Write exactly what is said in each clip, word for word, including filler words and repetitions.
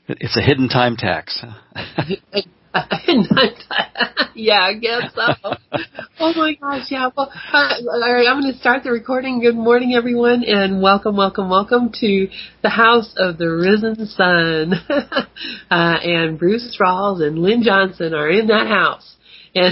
It's a hidden time tax. Yeah, I guess so. Oh my gosh, yeah. Well, uh, all right, I'm going to start the recording. Good morning, everyone, and welcome, welcome, welcome to the House of the Risen Sun. uh, and Bruce Rawls and Lynn Johnson are in that house. And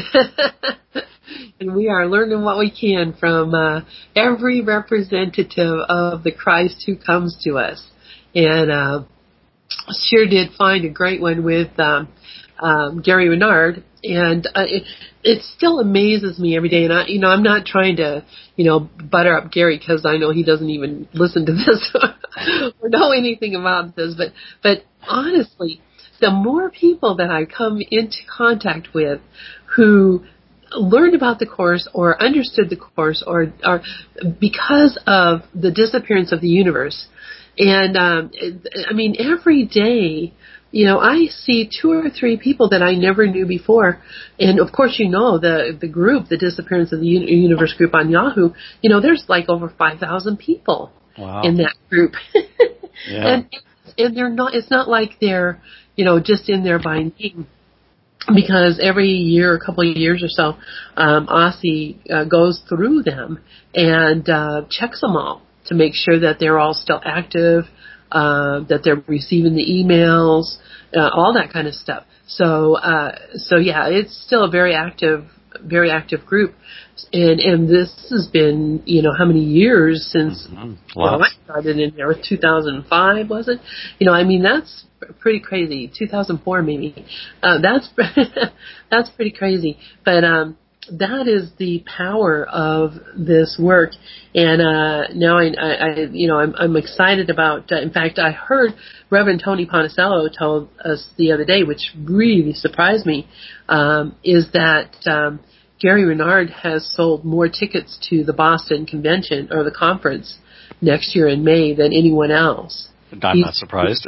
and we are learning what we can from uh, every representative of the Christ who comes to us. And uh, sure did find a great one with um, um, Gary Renard, and uh, it, it still amazes me every day. And I, you know, I'm not trying to, you know, butter up Gary because I know he doesn't even listen to this or know anything about this. But, but honestly, the more people that I come into contact with who learned about the Course or understood the Course or, or because of the disappearance of the universe. And, um, I mean, every day, you know, I see two or three people that I never knew before. And of course, you know, the, the group, the Disappearance of the Universe group on Yahoo, you know, there's like over five thousand people wow. in that group. Yeah. And, and they're not, it's not like they're, you know, just in there by name. Because every year, a couple of years or so, um, Aussie uh, goes through them and uh, checks them all to make sure that they're all still active, uh, that they're receiving the emails, uh, all that kind of stuff. So, uh, so yeah, it's still a very active, very active group. And, and this has been, you know, how many years since, mm-hmm. you know, I started in there, two thousand five, was it? You know, I mean, that's pretty crazy. two thousand four maybe. Uh, that's, that's pretty crazy. But, um, that is the power of this work. And, uh, now I, I, I you know, I'm, I'm excited about, uh, in fact, I heard Reverend Tony Ponticello told us the other day, which really surprised me, um, is that, um, Gary Renard has sold more tickets to the Boston convention or the conference next year in May than anyone else. I'm He's, not surprised.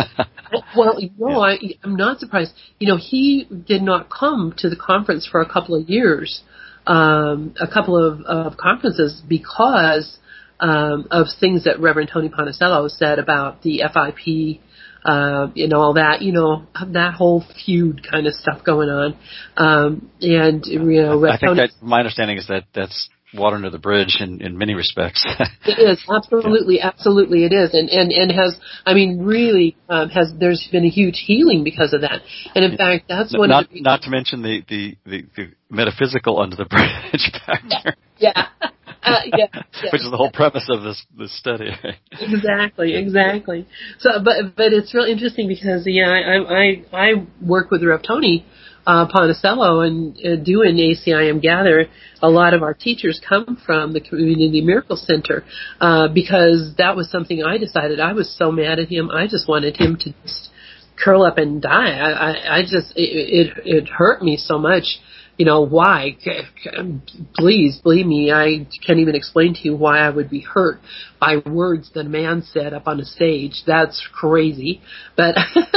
well, no, yeah. I, I'm not surprised. You know, he did not come to the conference for a couple of years, um, a couple of, of conferences because um, of things that Reverend Tony Ponticello said about the F I P, uh, and all that, you know, that whole feud kind of stuff going on. Um, and, you know, I, I think Tony, that my understanding is that that's water under the bridge in, in many respects. It is, absolutely, yeah. absolutely it is. And, and, and has, I mean, really, um, has, there's been a huge healing because of that. And in fact, that's one not, of the... Not to mention the, the, the, the metaphysical under the bridge factor. Yeah. Uh, yeah, yeah, which is the whole premise of this this study. Exactly, exactly. So, but but it's real interesting because yeah, I I I work with Rev Tony uh, Ponticello and uh, doing A C I M Gather. A lot of our teachers come from the Community Miracle Center uh, because that was something I decided. I was so mad at him. I just wanted him to just curl up and die. I I, I just it, it it hurt me so much. You know, why? Please, believe me, I can't even explain to you why I would be hurt by words that a man said up on a stage. That's crazy. But,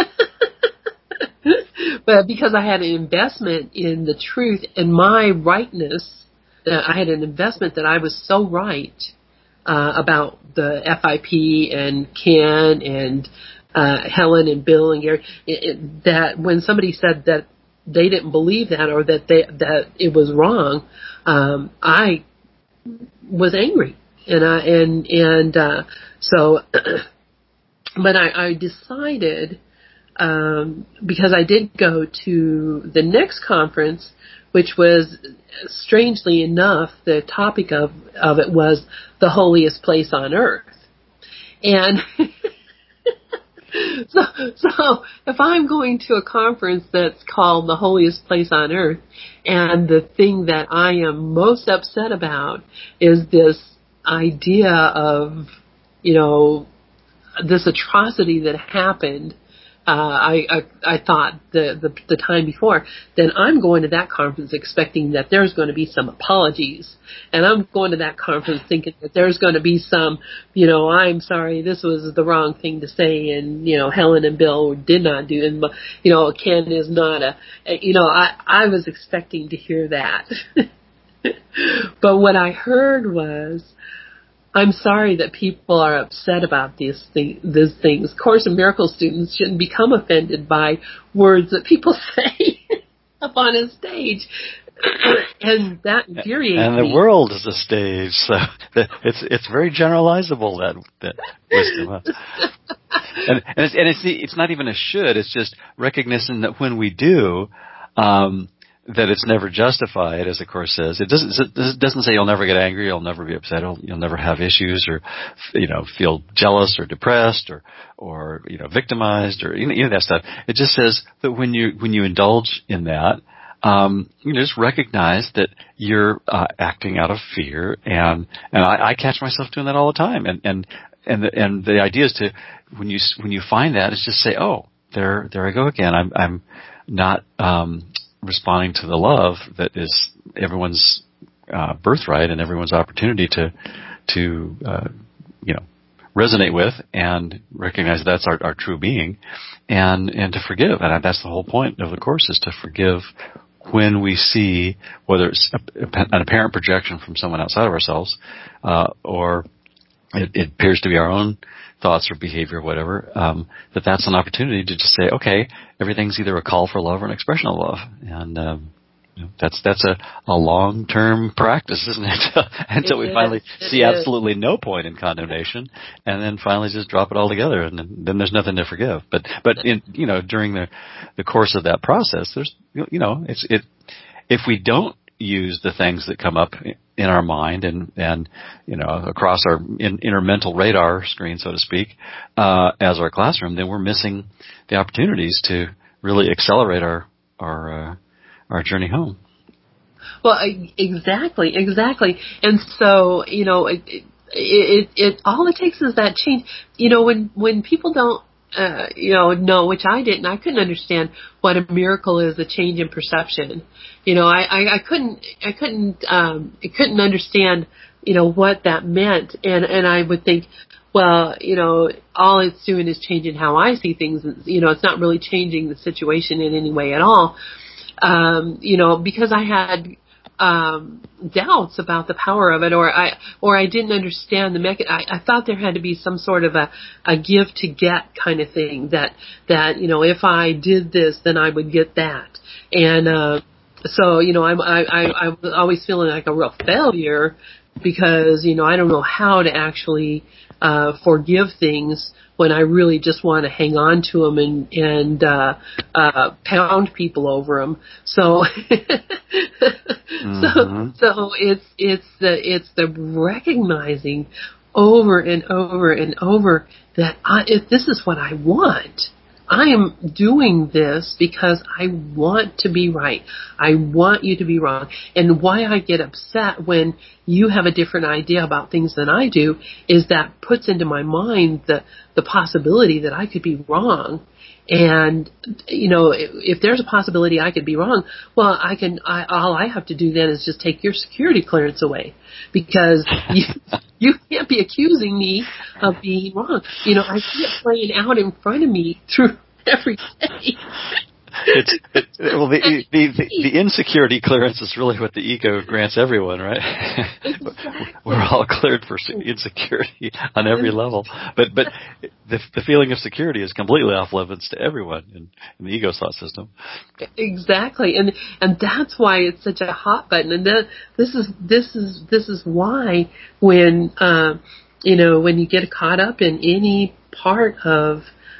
but because I had an investment in the truth and my rightness, uh, I had an investment that I was so right uh, about the F I P and Ken and uh, Helen and Bill and Gary, it, it, that when somebody said that they didn't believe that or that they that it was wrong, um, I was angry, and I and and uh, so, but I, I decided um, because I did go to the next conference, which was strangely enough the topic of of it was the holiest place on earth, and. So, so if I'm going to a conference that's called the holiest place on earth, and the thing that I am most upset about is this idea of, you know, this atrocity that happened, uh, I, I, I thought the, the, the time before, then I'm going to that conference expecting that there's going to be some apologies. And I'm going to that conference thinking that there's going to be some, you know, I'm sorry, this was the wrong thing to say. And, you know, Helen and Bill did not do, and, you know, Ken is not a, you know, I, I was expecting to hear that. But what I heard was, I'm sorry that people are upset about these, th- these things. Course in Miracles students shouldn't become offended by words that people say up on a stage. And that infuriates me. And the me. world is a stage, so it's it's very generalizable, that that wisdom. and and, it's, and it's it's not even a should. It's just recognizing that when we do, um, that it's never justified, as the Course says. It doesn't it doesn't say you'll never get angry, you'll never be upset, you'll, you'll never have issues, or you know feel jealous or depressed or or you know victimized or any of that stuff. It just says that when you when you indulge in that, Um, you know, just recognize that you're uh, acting out of fear, and and I, I catch myself doing that all the time. And and and the, and the idea is to when you when you find that, is just say, oh, there there I go again. I'm I'm not um, responding to the love that is everyone's uh, birthright and everyone's opportunity to to uh, you know resonate with, and recognize that's our, our true being, and and to forgive. And that's the whole point of the Course, is to forgive when we see, whether it's a, an apparent projection from someone outside of ourselves, uh, or it, it appears to be our own thoughts or behavior or whatever, um, that that's an opportunity to just say, okay, everything's either a call for love or an expression of love. And um, you know, that's that's a, a long-term practice, isn't it? Until it we is. finally it see is. absolutely no point in condemnation, and then finally just drop it all together, and then, then there's nothing to forgive. But but in, you know during the the course of that process, there's you know it's it if we don't use the things that come up in our mind and and you know across our in, inner mental radar screen, so to speak, uh, as our classroom, then we're missing the opportunities to really accelerate our our uh, our journey home. Well, exactly, exactly. And so, you know, it, it, it, it, all it takes is that change. You know, when, when people don't, uh, you know, know, which I didn't, I couldn't understand what a miracle is, a change in perception. You know, I, I, I couldn't, I couldn't, um, I couldn't understand, you know, what that meant. And, and I would think, well, you know, all it's doing is changing how I see things. You know, it's not really changing the situation in any way at all. Um, you know, because I had um, doubts about the power of it, or I or I didn't understand the mechanism. I, I thought there had to be some sort of a, a give to get kind of thing, that that you know, if I did this, then I would get that. And uh, so, you know, I'm, I I I was always feeling like a real failure, because you know I don't know how to actually uh, forgive things when I really just want to hang on to them and and uh, uh, pound people over them. So, Mm-hmm. so so it's it's the it's the recognizing over and over and over that I, if this is what I want. I am doing this because I want to be right. I want you to be wrong. And why I get upset when you have a different idea about things than I do is that puts into my mind the, the possibility that I could be wrong. And, you know, if, if there's a possibility I could be wrong, well, I can, I, all I have to do then is just take your security clearance away, because you, you can't be accusing me of being wrong. You know, I see it playing out in front of me through every day. It's it, well the, the the the insecurity clearance is really what the ego grants everyone, right? Exactly. We're all cleared for insecurity on every level, but but the the feeling of security is completely off limits to everyone in, in the ego thought system. Exactly, and and that's why it's such a hot button. And that, this is this is this is why when uh, you know when you get caught up in any part of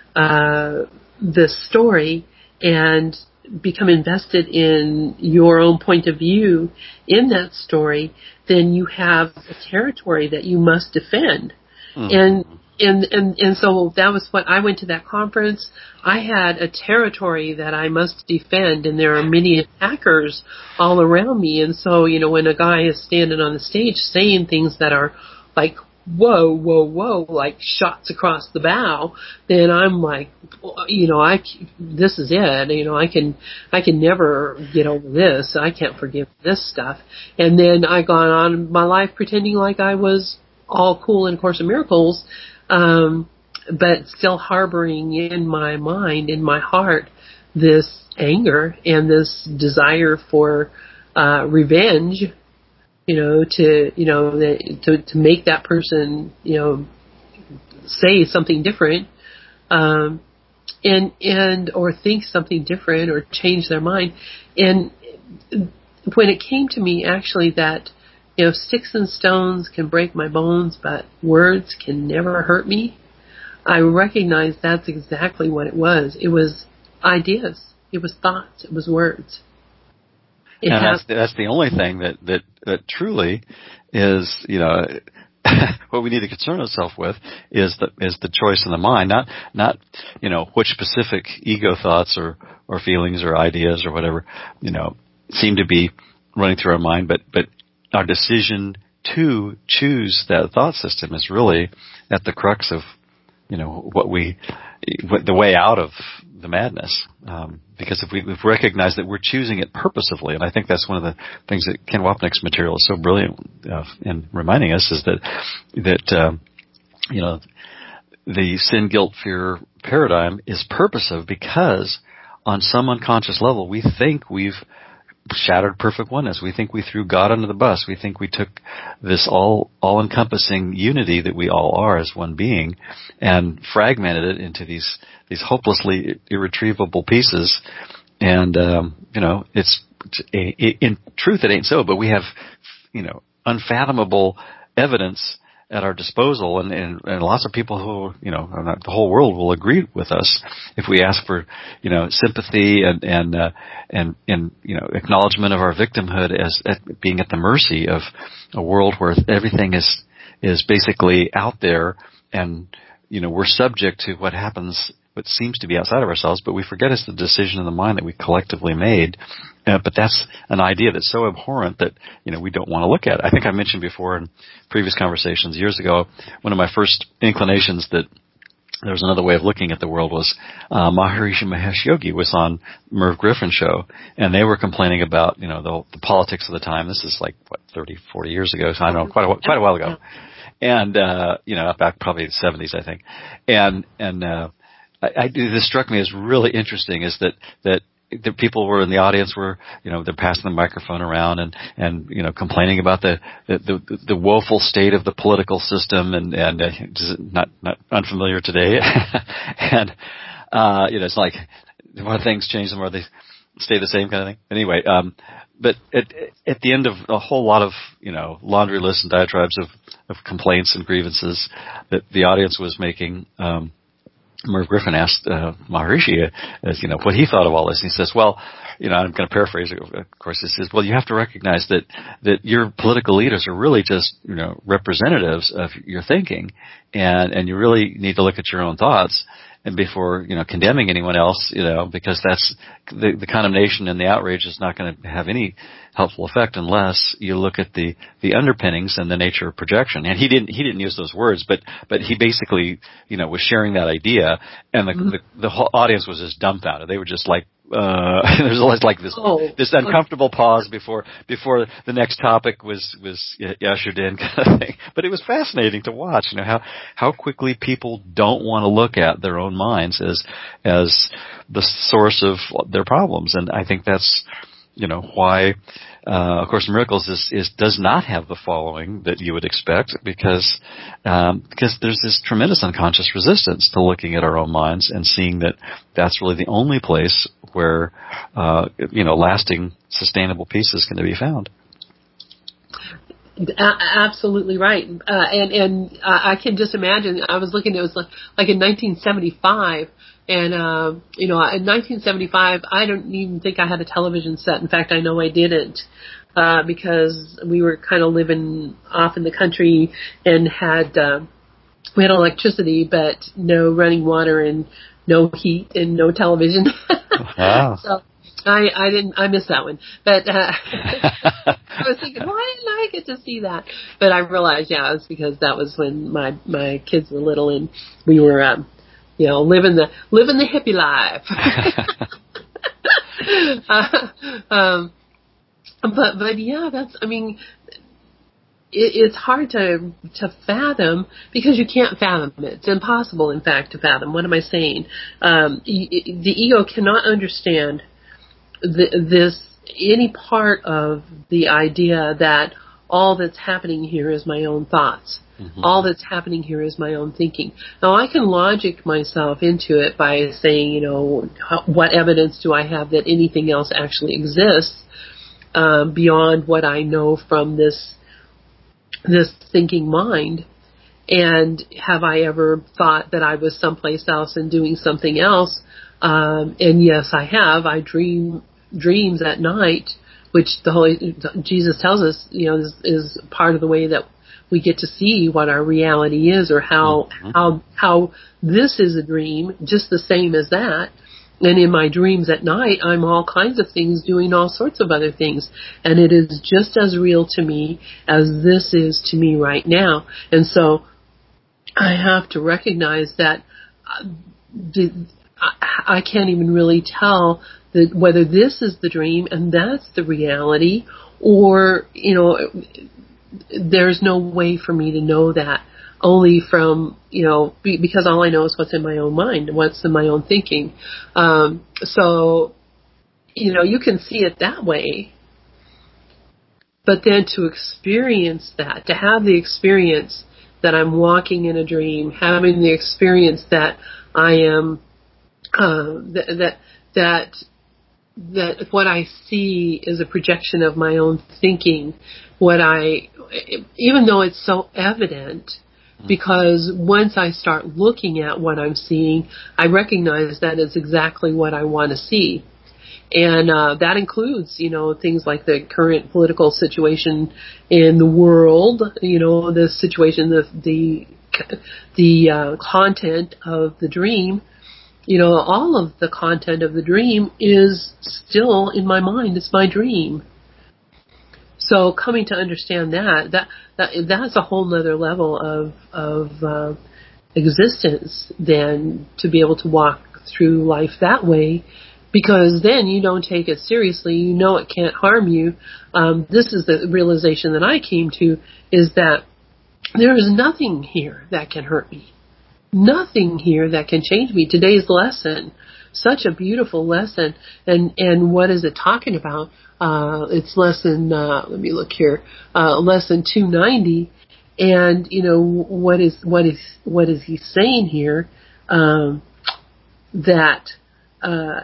uh, the story and become invested in your own point of view in that story, then you have a territory that you must defend. Mm-hmm. And and and and so that was what I went to that conference. I had a territory that I must defend, and there are many attackers all around me. And so, you know, when a guy is standing on the stage saying things that are like, whoa, whoa, whoa, like shots across the bow, then I'm like, you know, I, this is it. You know, I can, I can never get over this. I can't forgive this stuff. And then I gone on my life pretending like I was all cool in A Course in Miracles, um, but still harboring in my mind, in my heart, this anger and this desire for uh, revenge you know, to, you know, the, to, to make that person, you know, say something different, um, and, and, or think something different or change their mind. And when it came to me actually that, you know, sticks and stones can break my bones, but words can never hurt me, I recognized that's exactly what it was. It was ideas. It was thoughts. It was words. It and has, that's, that's the only thing that, that, that truly is, you know, what we need to concern ourselves with is the is the choice in the mind, not not you know which specific ego thoughts or, or feelings or ideas or whatever you know seem to be running through our mind, but but our decision to choose that thought system is really at the crux of you know what we what, the way out of the madness. Um, because if we if we recognize that we're choosing it purposively, and I think that's one of the things that Ken Wapnick's material is so brilliant uh, in reminding us is that that um, you know the sin, guilt, fear paradigm is purposive because on some unconscious level we think we've shattered perfect oneness. We think we threw God under the bus. We think we took this all all-encompassing unity that we all are as one being and fragmented it into these these hopelessly irretrievable pieces. And um, you know, it's, it's a, it, in truth it ain't so. But we have you know unfathomable evidence at our disposal, and, and, and lots of people who, you know, the whole world will agree with us if we ask for, you know, sympathy and and uh, and and you know acknowledgement of our victimhood as at being at the mercy of a world where everything is is basically out there, and you know we're subject to what happens, what seems to be outside of ourselves, but we forget it's the decision of the mind that we collectively made. Uh, but that's an idea that's so abhorrent that, you know, we don't want to look at it. I think I mentioned before in previous conversations years ago, one of my first inclinations that there was another way of looking at the world was uh, Maharishi Mahesh Yogi was on Merv Griffin's show, and they were complaining about, you know, the, the politics of the time. This is like, what, thirty, forty years ago, so I don't know, quite a, quite a while ago. And, uh, you know, back probably the seventies, I think. And, and, uh, I, I, this struck me as really interesting is that, that the people were in the audience were, you know, they're passing the microphone around and, and, you know, complaining about the, the, the, the woeful state of the political system and, and, uh, not, not unfamiliar today. and, uh, you know, it's like the more things change, the more they stay the same kind of thing. Anyway, um, but at, at the end of a whole lot of, you know, laundry lists and diatribes of, of complaints and grievances that the audience was making, um, Merv Griffin asked uh, Maharishi, uh, as, you know, what he thought of all this. And he says, well, you know, I'm going to paraphrase it, of course. He says, well, you have to recognize that that your political leaders are really just, you know, representatives of your thinking, and and you really need to look at your own thoughts and before, you know, condemning anyone else, you know, because that's the, the condemnation and the outrage is not going to have any helpful effect unless you look at the, the underpinnings and the nature of projection. And he didn't he didn't use those words, but but he basically, you know, was sharing that idea, and the mm-hmm. the, the whole audience was just dumbfounded. They were just like, uh, there's always like this oh. this uncomfortable pause before before the next topic was was ushered in, kind of thing. But it was fascinating to watch, you know, how how quickly people don't want to look at their own minds as as the source of their problems. And I think that's, you know, why uh, A Course in Miracles is, is does not have the following that you would expect, because um, because there's this tremendous unconscious resistance to looking at our own minds and seeing that that's really the only place where uh, you know lasting, sustainable peace is going to be found. A- absolutely right, uh, and and I can just imagine. I was looking; it was like, like in nineteen seventy-five, and uh, you know, in nineteen seventy-five, I don't even think I had a television set. In fact, I know I didn't, uh, because we were kind of living off in the country and had uh, we had electricity, but no running water and no heat and no television. Wow. So, I, I didn't, I missed that one, but, uh, I was thinking, why didn't I get to see that? But I realized, yeah, it was because that was when my, my kids were little and we were, um, you know, living the, living the hippie life. uh, um, but, but yeah, that's, I mean, it, it's hard to, to fathom because you can't fathom it. It's impossible, in fact, to fathom. What am I saying? Um, the ego cannot understand The, this any part of the idea that all that's happening here is my own thoughts. Mm-hmm. All that's happening here is my own thinking. Now, I can logic myself into it by saying, you know, how, what evidence do I have that anything else actually exists uh, beyond what I know from this this thinking mind? And have I ever thought that I was someplace else and doing something else? Um, and yes, I have. I dream dreams at night, which the Holy Jesus tells us, you know, is, is part of the way that we get to see what our reality is, or how mm-hmm. how how this is a dream, just the same as that. And in my dreams at night, I'm all kinds of things, doing all sorts of other things, and it is just as real to me as this is to me right now. And so I have to recognize that uh, the, I, I can't even really tell that whether this is the dream and that's the reality, or, you know, there's no way for me to know that, only from, you know, be, because all I know is what's in my own mind, what's in my own thinking. Um, so, you know, you can see it that way, but then to experience that, to have the experience that I'm walking in a dream, having the experience that I am, uh, that, that, that, that what I see is a projection of my own thinking, what I, even though it's so evident, because once I start looking at what I'm seeing, I recognize that it's exactly what I want to see. And uh, that includes, you know, things like the current political situation in the world, you know, the situation, the the the uh, content of the dream. You know, all of the content of the dream is still in my mind. It's my dream. So coming to understand that, that, that that's a whole nother level of, of uh, existence than to be able to walk through life that way, because then you don't take it seriously. You know it can't harm you. Um, this is the realization that I came to, is that there is nothing here that can hurt me. Nothing here that can change me. Today's lesson, such a beautiful lesson. And, and what is it talking about? Uh, it's lesson, uh, let me look here, uh, lesson two ninety. And, you know, what is, what is, what is he saying here? Um, that, uh,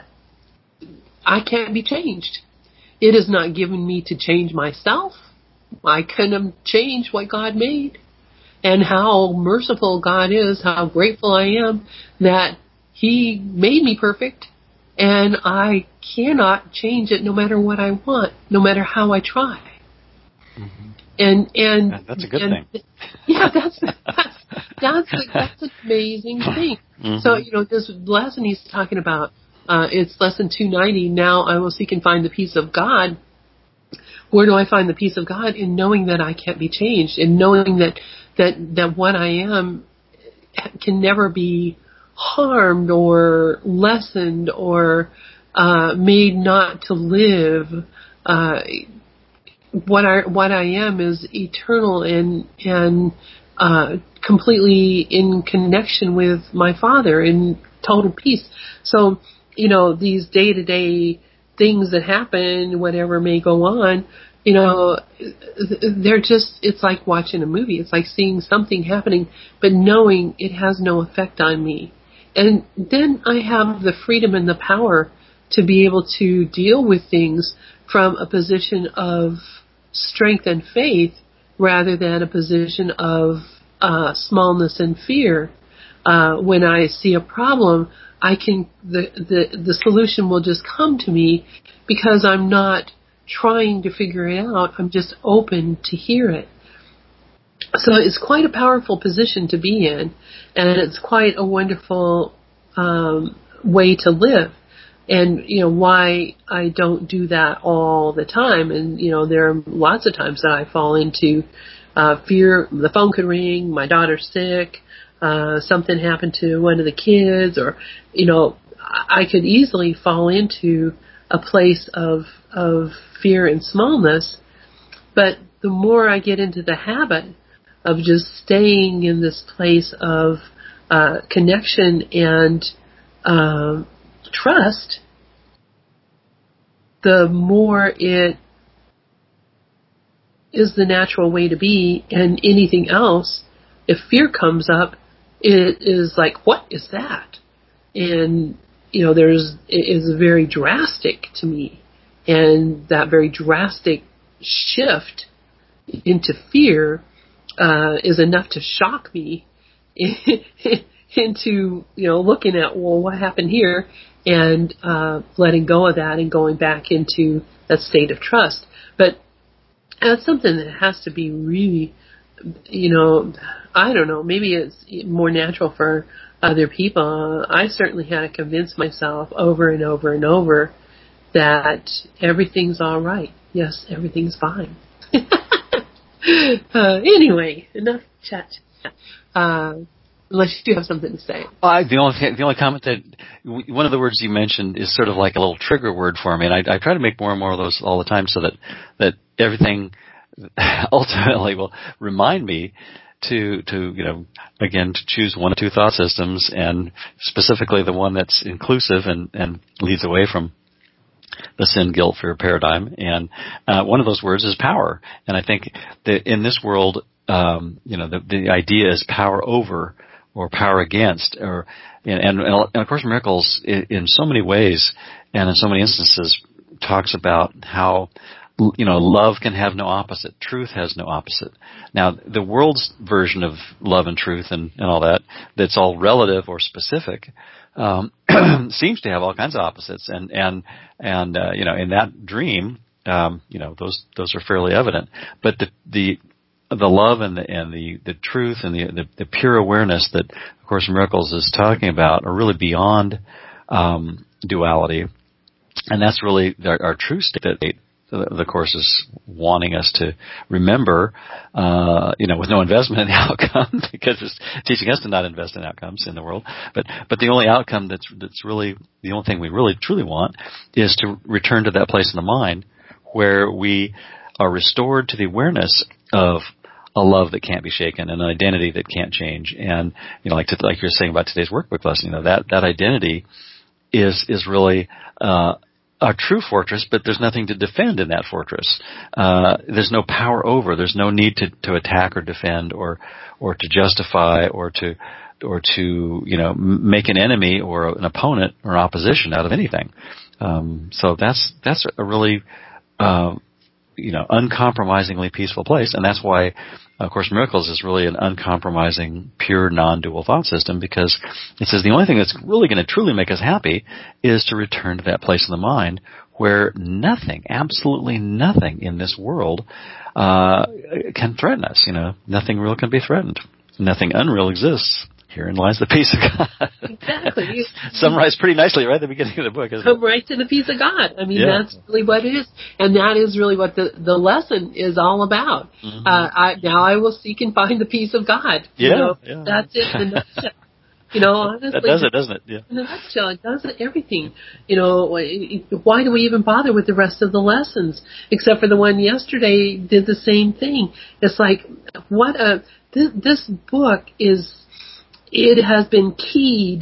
I can't be changed. It is not given me to change myself. I couldn't change what God made. And how merciful God is, how grateful I am that He made me perfect, and I cannot change it no matter what I want, no matter how I try. Mm-hmm. And and yeah, that's a good and, thing. Yeah, that's that's that's, a, that's an amazing thing. Mm-hmm. So, you know, this lesson he's talking about, uh, it's lesson two ninety. Now I will seek and find the peace of God. Where do I find the peace of God? In knowing that I can't be changed, in knowing that that that what I am can never be harmed or lessened or uh, made not to live. Uh, what I what I am is eternal and and uh, completely in connection with my Father, in total peace. So, you know, these day to day things that happen, whatever may go on, you know, they're just, it's like watching a movie. It's like seeing something happening, but knowing it has no effect on me. And then I have the freedom and the power to be able to deal with things from a position of strength and faith rather than a position of uh, smallness and fear. Uh, when I see a problem, I can, the, the, the solution will just come to me because I'm not trying to figure it out. I'm just open to hear it. So it's quite a powerful position to be in, and it's quite a wonderful um, way to live. And, you know, why I don't do that all the time. And, you know, there are lots of times that I fall into uh, fear. The phone could ring, my daughter's sick, uh, something happened to one of the kids, or, you know, I could easily fall into a place of of fear and smallness. But the more I get into the habit of just staying in this place of uh, connection and um, trust, the more it is the natural way to be, and anything else, if fear comes up, it is like, what is that? And, you know, there's, it is very drastic to me. And that very drastic shift into fear uh, is enough to shock me into, you know, looking at, well, what happened here, and uh, letting go of that and going back into that state of trust. But that's something that has to be really, you know, I don't know, maybe it's more natural for other people. I certainly had to convince myself over and over and over that everything's all right. Yes, everything's fine. uh, anyway, enough chat. Uh, unless you have something to say. Well, I, the only the only comment that one of the words you mentioned is sort of like a little trigger word for me, and I, I try to make more and more of those all the time, so that that everything ultimately will remind me to to you know again to choose one or two thought systems, and specifically the one that's inclusive and and leads away from the sin, guilt, fear paradigm. And uh, one of those words is power. And I think that in this world, um, you know, the, the idea is power over or power against, or and, and, and of course, Miracles in, in so many ways and in so many instances talks about how, you know, love can have no opposite. Truth has no opposite. Now, the world's version of love and truth and, and all that, that's all relative or specific, um, seems to have all kinds of opposites. And, and, and, uh, you know, in that dream, um, you know, those, those are fairly evident. But the, the, the love and the, and the, the truth and the, the, the pure awareness that, of course, Miracles is talking about are really beyond, um, duality. And that's really our, our true state that the Course is wanting us to remember, uh, you know, with no investment in the outcome, because it's teaching us to not invest in outcomes in the world. But, but the only outcome that's, that's really, the only thing we really truly want is to return to that place in the mind where we are restored to the awareness of a love that can't be shaken and an identity that can't change. And, you know, like, to, like you're saying about today's workbook lesson, you know, that, that identity is, is really, uh, a true fortress, but there's nothing to defend in that fortress. Uh, there's no power over. There's no need to, to attack or defend or, or to justify or to, or to, you know, make an enemy or an opponent or opposition out of anything. Um, so that's, that's a really, uh, you know, uncompromisingly peaceful place. And that's why, of course, Miracles is really an uncompromising, pure, non-dual thought system, because it says the only thing that's really going to truly make us happy is to return to that place in the mind where nothing, absolutely nothing in this world uh can threaten us. You know, nothing real can be threatened. Nothing unreal exists. Herein lies the peace of God. Exactly. You, Summarized pretty nicely right at the beginning of the book, isn't come it? right to the peace of God. I mean, Yeah. that's really what it is. And that is really what the, the lesson is all about. Mm-hmm. Uh, I, now I will seek and find the peace of God. Yeah. You know, yeah. That's it in a nutshell. You know, honestly. That does it, doesn't it? Yeah. In a nutshell, it does everything. You know, why do we even bother with the rest of the lessons? Except for the one yesterday did the same thing. It's like, what a, this, this book is, it has been keyed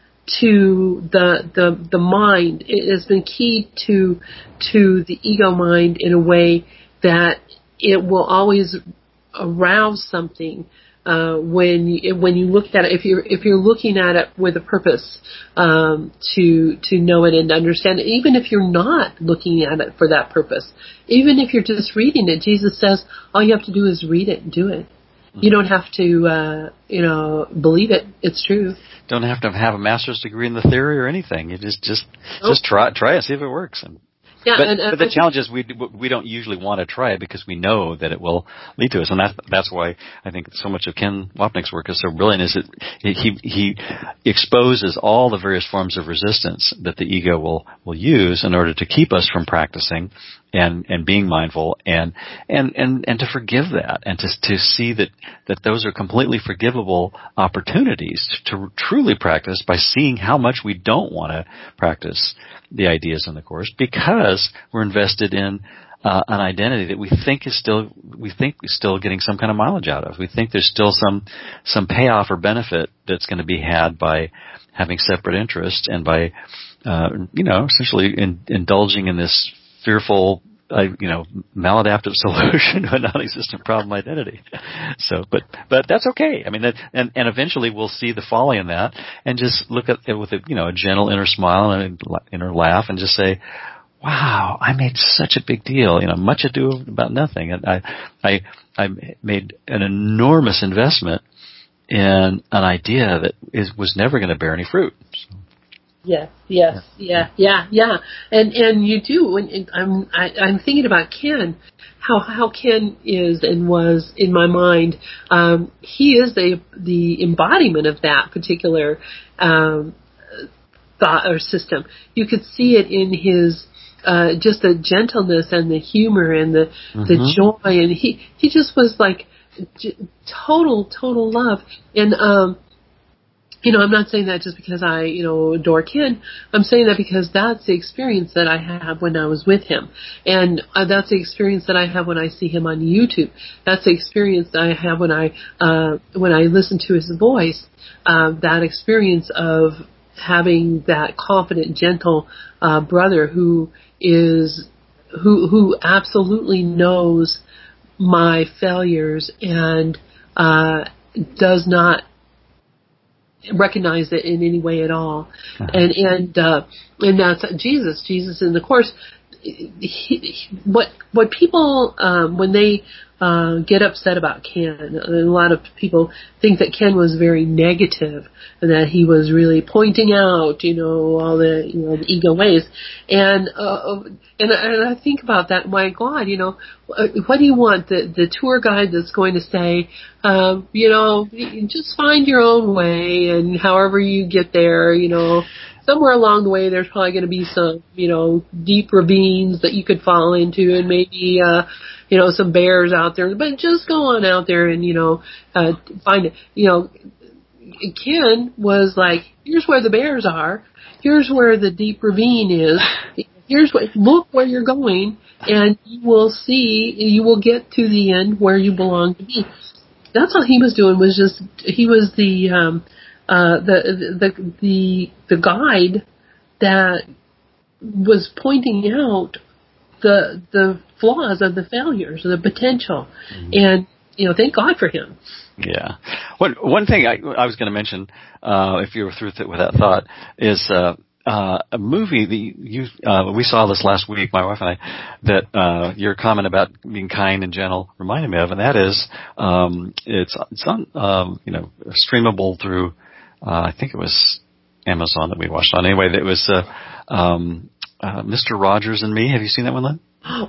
to the, the, the mind. It has been keyed to, to the ego mind in a way that it will always arouse something. Uh, when you, when you look at it, if you're, if you're looking at it with a purpose, um, to, to know it and understand it, even if you're not looking at it for that purpose, even if you're just reading it, Jesus says all you have to do is read it and do it. You don't have to, uh, you know, believe it. It's true. Don't have to have a master's degree in the theory or anything. You just, just, nope. just try, try it, see if it works. And, yeah, but, and, uh, but the challenge is we we don't usually want to try it because we know that it will lead to us, and that's that's why I think so much of Ken Wapnick's work is so brilliant. Is that he he exposes all the various forms of resistance that the ego will will use in order to keep us from practicing and and being mindful and and and and to forgive that and to to see that that those are completely forgivable opportunities to truly practice by seeing how much we don't want to practice the ideas in the Course because we're invested in uh, an identity that we think is still we think is still getting some kind of mileage out of. We think there's still some some payoff or benefit that's going to be had by having separate interests and by uh, you know essentially in, indulging in this fearful a you know maladaptive solution to a non-existent problem identity. So, but but that's okay. I mean, that, and and eventually we'll see the folly in that, and just look at it with a you know a gentle inner smile and an inner laugh, and just say, wow, I made such a big deal, you know, much ado about nothing. And I, I, I made an enormous investment in an idea that is, was never going to bear any fruit. So. Yes, yes, yeah, yeah, yeah. And, and you do, when I'm, I, I'm thinking about Ken, how, how Ken is and was in my mind. Um, he is the, the embodiment of that particular, um, thought or system. You could see it in his, Uh, just the gentleness and the humor and the mm-hmm. the joy, and he he just was like j- total total love. And um, you know, I'm not saying that just because I you know adore Ken. I'm saying that because that's the experience that I have when I was with him, and uh, that's the experience that I have when I see him on YouTube. That's the experience that I have when I uh, when I listen to his voice. Uh, that experience of having that confident, gentle uh, brother who is who who absolutely knows my failures and uh, does not recognize it in any way at all. Uh-huh. And and uh, and that's Jesus. Jesus in the Course. He, he, what what people um, when they uh, get upset about Ken, a lot of people think that Ken was very negative and that he was really pointing out, you know, all the you know the ego ways. And uh, and and I think about that. My God, you know, what do you want the the tour guide that's going to say, um, you know, just find your own way and however you get there, you know. Somewhere along the way, there's probably going to be some, you know, deep ravines that you could fall into, and maybe, uh, you know, some bears out there. But just go on out there and, you know, uh, find it. You know, Ken was like, "Here's where the bears are. Here's where the deep ravine is. Here's what. Look where you're going, and you will see. You will get to the end where you belong to be." That's all he was doing. Was just he was the. Um, Uh, the, the, the, the guide that was pointing out the, the flaws of the failures, the potential. Mm-hmm. And, you know, thank God for him. Yeah. One, one thing I, I was going to mention, uh, if you were through th- with that thought is, uh, uh, a movie that you, uh, we saw this last week, my wife and I, that, uh, your comment about being kind and gentle reminded me of, and that is, um, it's, it's on, um, you know, streamable through, Uh, I think it was Amazon that we watched on. Anyway, it was uh, um, uh, Mister Rogers and Me. Have you seen that one, Lynn?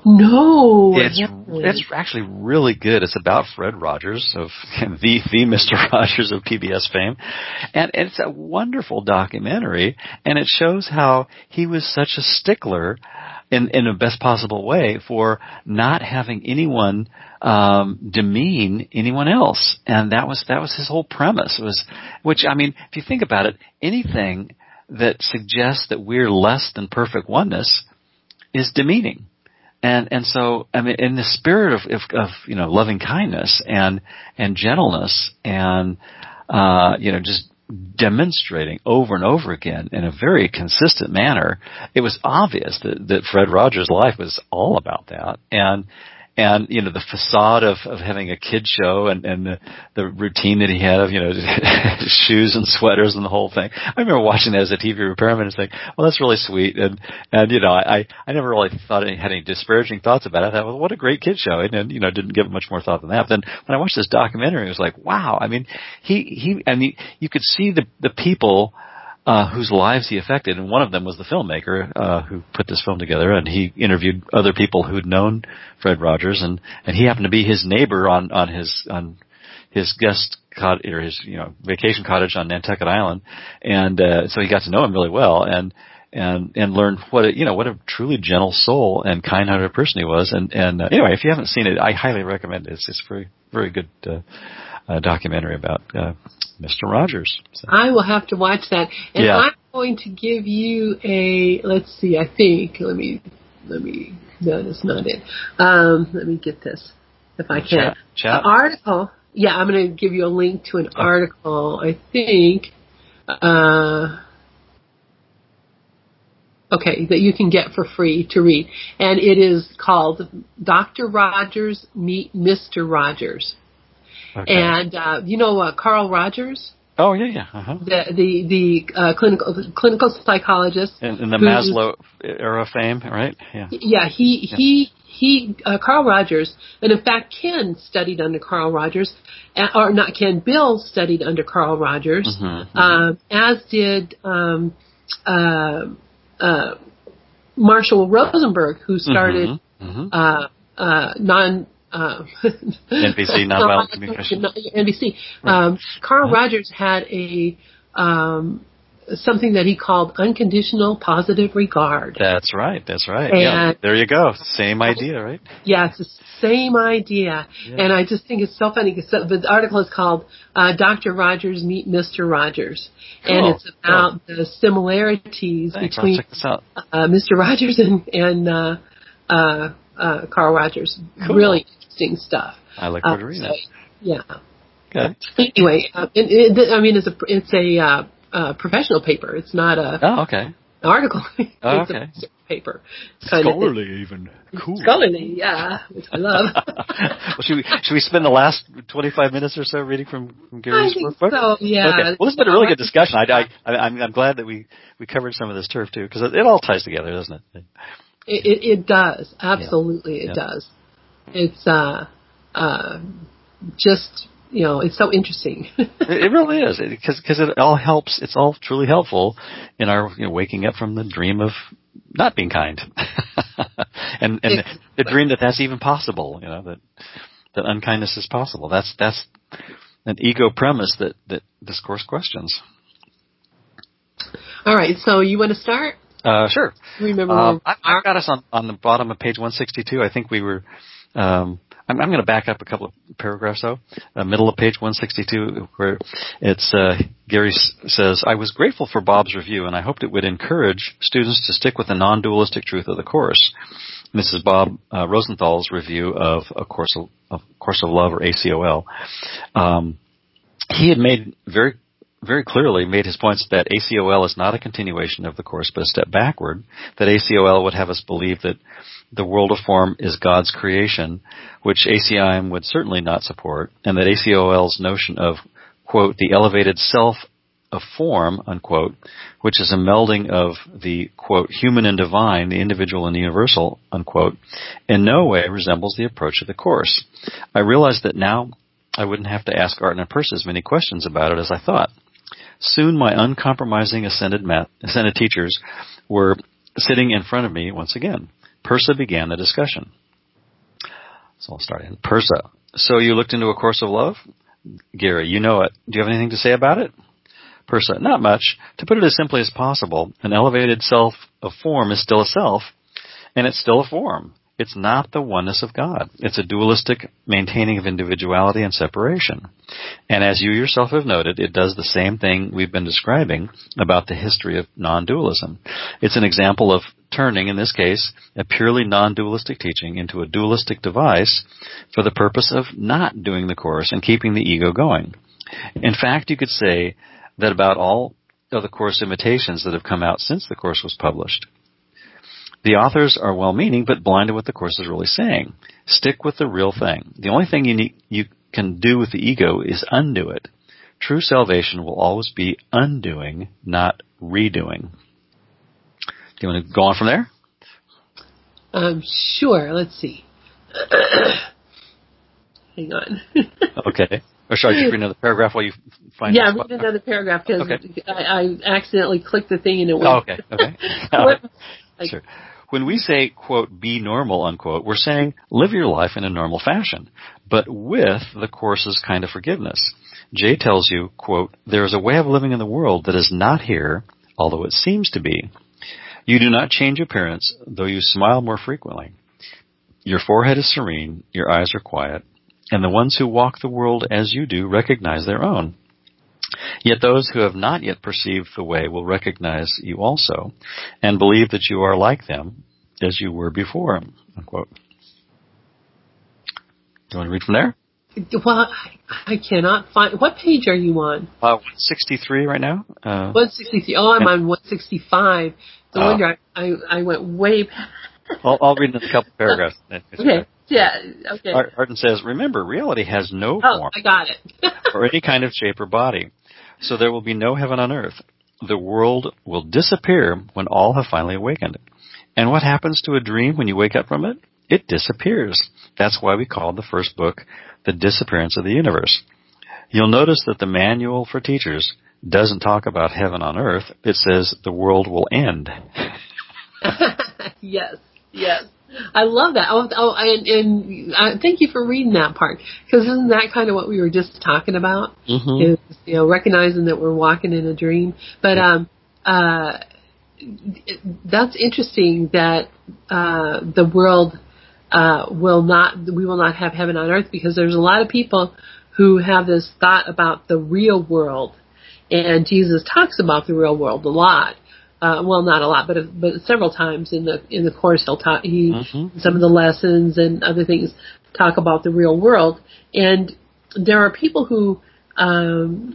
No. It's it's actually really good. It's about Fred Rogers of the the Mister Rogers of P B S fame, and it's a wonderful documentary. And it shows how he was such a stickler in in the best possible way for not having anyone um demean anyone else, and that was that was his whole premise. It was, which I mean, if you think about it, anything that suggests that we're less than perfect oneness is demeaning. And and so I mean, in the spirit of of, of you know loving kindness and and gentleness and uh you know just demonstrating over and over again in a very consistent manner, it was obvious that, that Fred Rogers' life was all about that. And And, you know, the facade of, of having a kid show and, and the, the routine that he had of, you know, shoes and sweaters and the whole thing. I remember watching that as a T V repairman and saying, well, that's really sweet. And, and, you know, I, I never really thought I had any disparaging thoughts about it. I thought, well, what a great kid show. And, and, you know, didn't give it much more thought than that. But then when I watched this documentary, it was like, wow. I mean, he, he, I mean, you could see the, the people, Uh, whose lives he affected, and one of them was the filmmaker uh, who put this film together, and he interviewed other people who'd known Fred Rogers, and, and he happened to be his neighbor on, on his on his guest cot or his you know vacation cottage on Nantucket Island, and uh, so he got to know him really well, and and and learned what a, you know what a truly gentle soul and kind-hearted person he was, and and uh, anyway, if you haven't seen it, I highly recommend it. It's it's very very good uh, uh, documentary about Uh, Mister Rogers. So. I will have to watch that. And yeah. I'm going to give you a, let's see, I think, let me, let me, no, that's not it. Um, let me get this, if I can. Chat. Chat. An article, yeah, I'm going to give you a link to an oh. article, I think, uh, Okay, that you can get for free to read. And it is called Doctor Rogers Meet Mister Rogers. Okay. And, uh, you know, uh, Carl Rogers? Oh, yeah, yeah. Uh-huh. The, the, the, uh, clinical, clinical psychologist. In, in the Maslow era fame, right? Yeah. Yeah, he, yeah. he, he, uh, Carl Rogers, and in fact, Ken studied under Carl Rogers, or not Ken, Bill studied under Carl Rogers, mm-hmm, mm-hmm. Uh, as did, um, uh, Uh, Marshall Rosenberg, who started mm-hmm, mm-hmm. Uh, uh, non uh, N B C nonviolent communication. N B C. Right. Um, Carl uh-huh. Rogers had a um, something that he called unconditional positive regard. That's right. That's right. And yeah. There you go. Same idea, right? Yeah, it's the same idea. Yeah. And I just think it's so funny because the article is called uh, Doctor Rogers Meet Mister Rogers. Cool. And it's about cool. the similarities Thanks. between I'll check this out. Uh, Mister Rogers and, and uh, uh, uh, Carl Rogers. Cool. Really interesting stuff. I look forward to reading uh, so, it. Yeah. Okay. Anyway, uh, it, it, I mean, it's a it's a uh, uh, professional paper. It's not a oh okay an article. Oh, it's okay. a paper. Scholarly, even cool. Scholarly, yeah, which I love. Well, should we should we spend the last twenty-five minutes or so reading from, from Gary's I think workbook? So yeah. Okay. Well, it's been a really good discussion. I, I, I'm I'm glad that we, we covered some of this turf too, because it, it all ties together, doesn't it? It it, it does absolutely. Yeah. It yeah. does. It's uh uh just. You know, it's so interesting. it, it really is, because because it, it all helps. It's all truly helpful in our you know, waking up from the dream of not being kind, and and the, the dream that that's even possible. You know that that unkindness is possible. That's that's an ego premise that that this course questions. All right, so you want to start? Uh, sure. Remember, um, I, I've got us on on the bottom of page one sixty-two. I think we were. Um, I'm, I'm going to back up a couple of paragraphs, though. Uh, middle of page one sixty-two, where it's uh, Gary s- says, "I was grateful for Bob's review, and I hoped it would encourage students to stick with the non-dualistic truth of the course." This is Bob uh, Rosenthal's review of A Course of, of Course of Love, or A C O L. Um, he had made very very clearly made his points that A C O L is not a continuation of the course, but a step backward, that A C O L would have us believe that the world of form is God's creation, which A C I M would certainly not support, and that A C O L's notion of, quote, the elevated self of form, unquote, which is a melding of the, quote, human and divine, the individual and the universal, unquote, in no way resembles the approach of the Course. I realized that now I wouldn't have to ask Art and Persa as many questions about it as I thought. Soon my uncompromising ascended, math, ascended teachers were sitting in front of me once again. Persa began the discussion. So I'll start in. Persa, so you looked into A Course of Love? Gary, you know it. Do you have anything to say about it? Persa, not much. To put it as simply as possible, an elevated self of form is still a self, and it's still a form. It's not the oneness of God. It's a dualistic maintaining of individuality and separation. And as you yourself have noted, it does the same thing we've been describing about the history of non-dualism. It's an example of turning, in this case, a purely non-dualistic teaching into a dualistic device for the purpose of not doing the Course and keeping the ego going. In fact, you could say that about all of the Course imitations that have come out since the Course was published. The authors are well-meaning, but blind to what the Course is really saying. Stick with the real thing. The only thing you need, you can do with the ego is undo it. True salvation will always be undoing, not redoing. Do you want to go on from there? Um, sure. Let's see. Hang on. Okay. Or should I just read another paragraph while you find Yeah, read another paragraph because okay. I, I accidentally clicked the thing and it went. Oh, okay. Okay. Right. Like, sure. When we say, quote, be normal, unquote, we're saying live your life in a normal fashion, but with the Course's kind of forgiveness. Jay tells you, quote, there is a way of living in the world that is not here, although it seems to be. You do not change appearance, though you smile more frequently. Your forehead is serene, your eyes are quiet, and the ones who walk the world as you do recognize their own. Yet those who have not yet perceived the way will recognize you also, and believe that you are like them as you were before, unquote. Do you want to read from there? Well, I, I cannot find. What page are you on? Uh, one sixty-three right now. Uh, one sixty-three. Oh, I'm on one sixty-five. No uh, wonder I, I, I went way past. I'll, I'll read in a couple paragraphs. Okay. Yeah. Okay. Arden says, remember, reality has no Oh, form I got it. or any kind of shape or body. So there will be no heaven on earth. The world will disappear when all have finally awakened. And what happens to a dream when you wake up from it? It disappears. That's why we call the first book The Disappearance of the Universe. You'll notice that the manual for teachers doesn't talk about heaven on earth. It says the world will end. Yes, yes. I love that. Oh, oh and, and uh, thank you for reading that part, because isn't that kind of what we were just talking about? Mm-hmm. Is, you know, recognizing that we're walking in a dream. But um, uh, that's interesting that uh, the world uh, will not, we will not have heaven on earth, because there's a lot of people who have this thought about the real world, and Jesus talks about the real world a lot. Uh, well, not a lot, but but several times in the in the course he'll talk. He mm-hmm. Some of the lessons and other things talk about the real world, and there are people who um,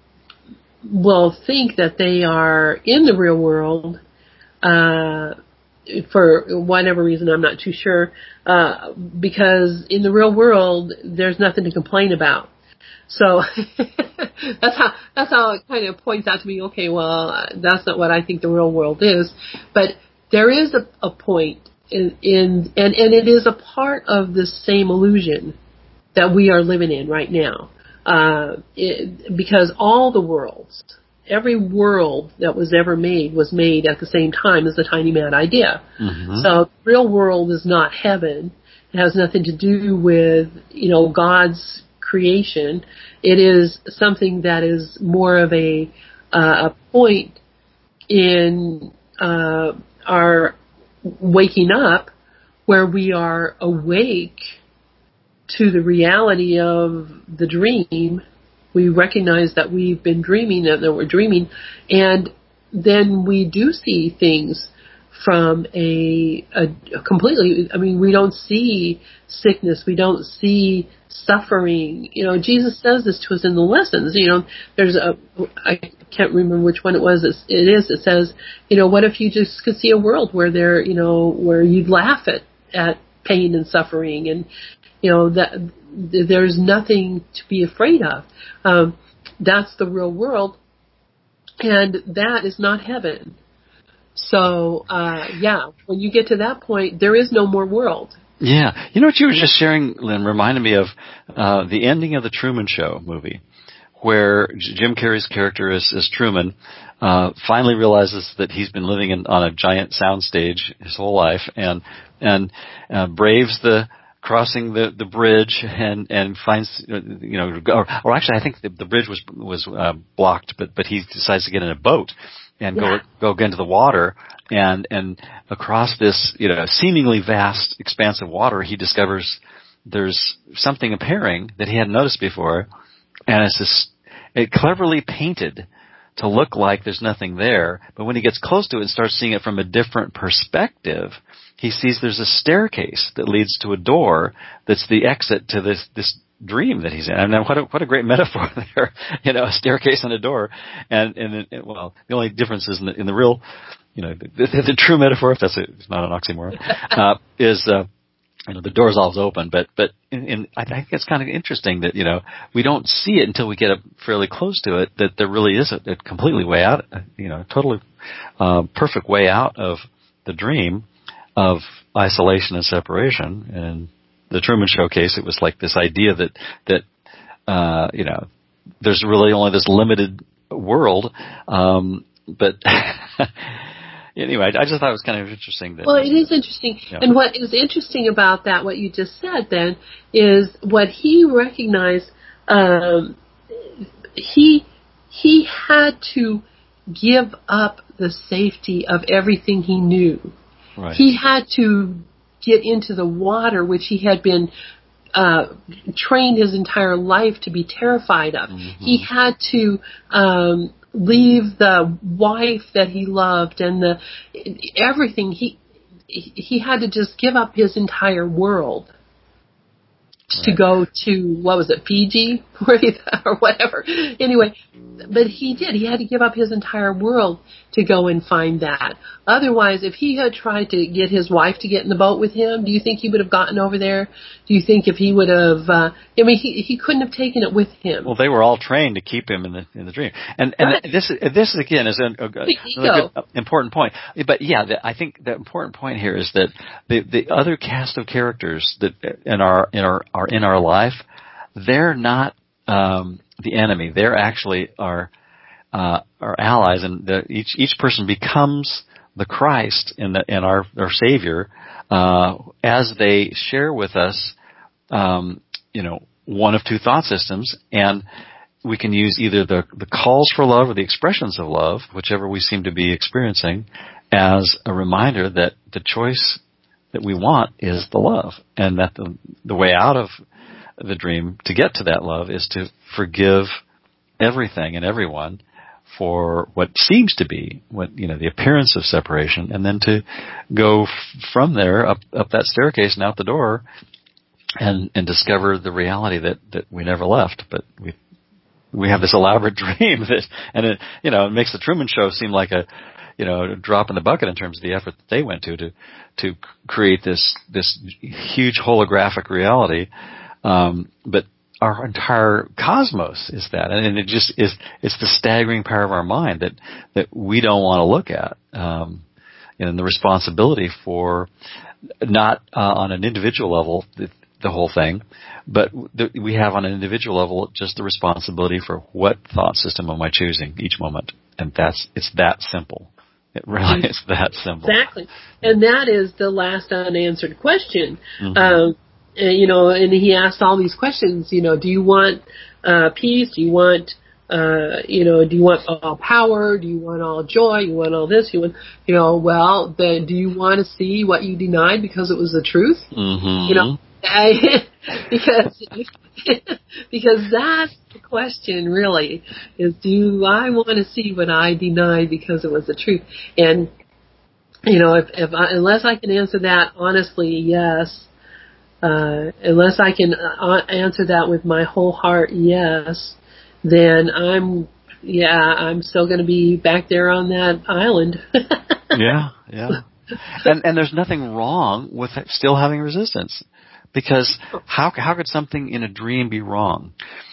will think that they are in the real world uh, for whatever reason. I'm not too sure, uh, because in the real world there's nothing to complain about. So that's how that's how it kind of points out to me. Okay, well, that's not what I think the real world is, but there is a, a point in, in and and it is a part of this same illusion that we are living in right now, uh, it, because all the worlds, every world that was ever made was made at the same time as the tiny mad idea. Mm-hmm. So the real world is not heaven. It has nothing to do with, you know, God's creation. It is something that is more of a uh, a point in uh, our waking up, where we are awake to the reality of the dream. We recognize that we've been dreaming, that we're dreaming, and then we do see things from a, a, a completely, I mean, we don't see sickness, we don't see suffering. You know, Jesus says this to us in the lessons. You know, there's a, I can't remember which one it was, it is, it says, you know, what if you just could see a world where there, you know, where you'd laugh at, at pain and suffering, and, you know, that there's nothing to be afraid of. Um, that's the real world, and that is not heaven. So, uh, yeah, when you get to that point, there is no more world. Yeah. You know what you were just sharing, Lynn, reminded me of uh, the ending of the Truman Show movie, where Jim Carrey's character as, as Truman uh, finally realizes that he's been living in, on a giant soundstage his whole life, and and uh, braves the crossing the, the bridge and, and finds, you know, or, or actually I think the, the bridge was was uh, blocked, but but he decides to get in a boat and yeah. go go into the water, and and across this, you know, seemingly vast expanse of water, he discovers there's something appearing that he hadn't noticed before, and it's this, it cleverly painted to look like there's nothing there, but when he gets close to it and starts seeing it from a different perspective, he sees there's a staircase that leads to a door that's the exit to this this dream that he's in. I mean, what a, what a great metaphor there, you know, a staircase and a door. And, and, and well, the only difference is in the, in the real, you know, the, the, the true metaphor, if that's a, it's not an oxymoron, uh, is, uh, you know, the door's always open, but, but in, in, I think it's kind of interesting that, you know, we don't see it until we get up fairly close to it, that there really is a, a completely way out, you know, totally, uh, perfect way out of the dream of isolation and separation. And the Truman Show case, it was like this idea that, that, uh, you know, there's really only this limited world. Um, but anyway, I just thought it was kind of interesting. That, well, it is interesting. Yeah. And what is interesting about that, what you just said then, is what he recognized, um, he, he had to give up the safety of everything he knew. Right. He had to get into the water, which he had been uh, trained his entire life to be terrified of. Mm-hmm. He had to um, leave the wife that he loved and the everything. He he had to just give up his entire world. to go to, what was it, Fiji, or whatever. Anyway, but he did. He had to give up his entire world to go and find that. Otherwise, if he had tried to get his wife to get in the boat with him, do you think he would have gotten over there? Do you think if he would have, uh, I mean, he he couldn't have taken it with him. Well, they were all trained to keep him in the in the dream. And and right. this this again is an, a, a good, important point. But yeah, the, I think the important point here is that the the other cast of characters that in our in our are in our life, they're not um, the enemy. They're actually our uh, our allies, and the, each each person becomes the Christ in the in our our Savior uh, as they share with us, um, you know, one of two thought systems, and we can use either the the calls for love or the expressions of love, whichever we seem to be experiencing, as a reminder that the choice that we want is the love, and that the the way out of the dream to get to that love is to forgive everything and everyone for what seems to be what you know the appearance of separation, and then to go f- from there up up that staircase and out the door, and and discover the reality that that we never left, but we we have this elaborate dream that, and it you know it makes the Truman Show seem like a you know, drop in the bucket in terms of the effort that they went to to to create this this huge holographic reality. Um, but our entire cosmos is that, and it just is. It's the staggering power of our mind that that we don't want to look at, um, and the responsibility for not uh, on an individual level the, the whole thing, but the, we have on an individual level just the responsibility for what thought system am I choosing each moment, and that's it's that simple. It really is that simple. Exactly. And that is the last unanswered question. Mm-hmm. Um, and, you know, and he asked all these questions, you know, do you want uh, peace? Do you want, uh, you know, do you want all power? Do you want all joy? You want all this? You want, you know, well, then do you want to see what you denied because it was the truth? Mm-hmm. You know, I, because because that's the question really, is do I want to see what I denied because it was the truth? And you know, if, if I, unless I can answer that honestly, yes. Uh, unless I can uh, answer that with my whole heart, yes, then I'm yeah I'm still going to be back there on that island. yeah, yeah. And and there's nothing wrong with still having resistance. Because how how could something in a dream be wrong?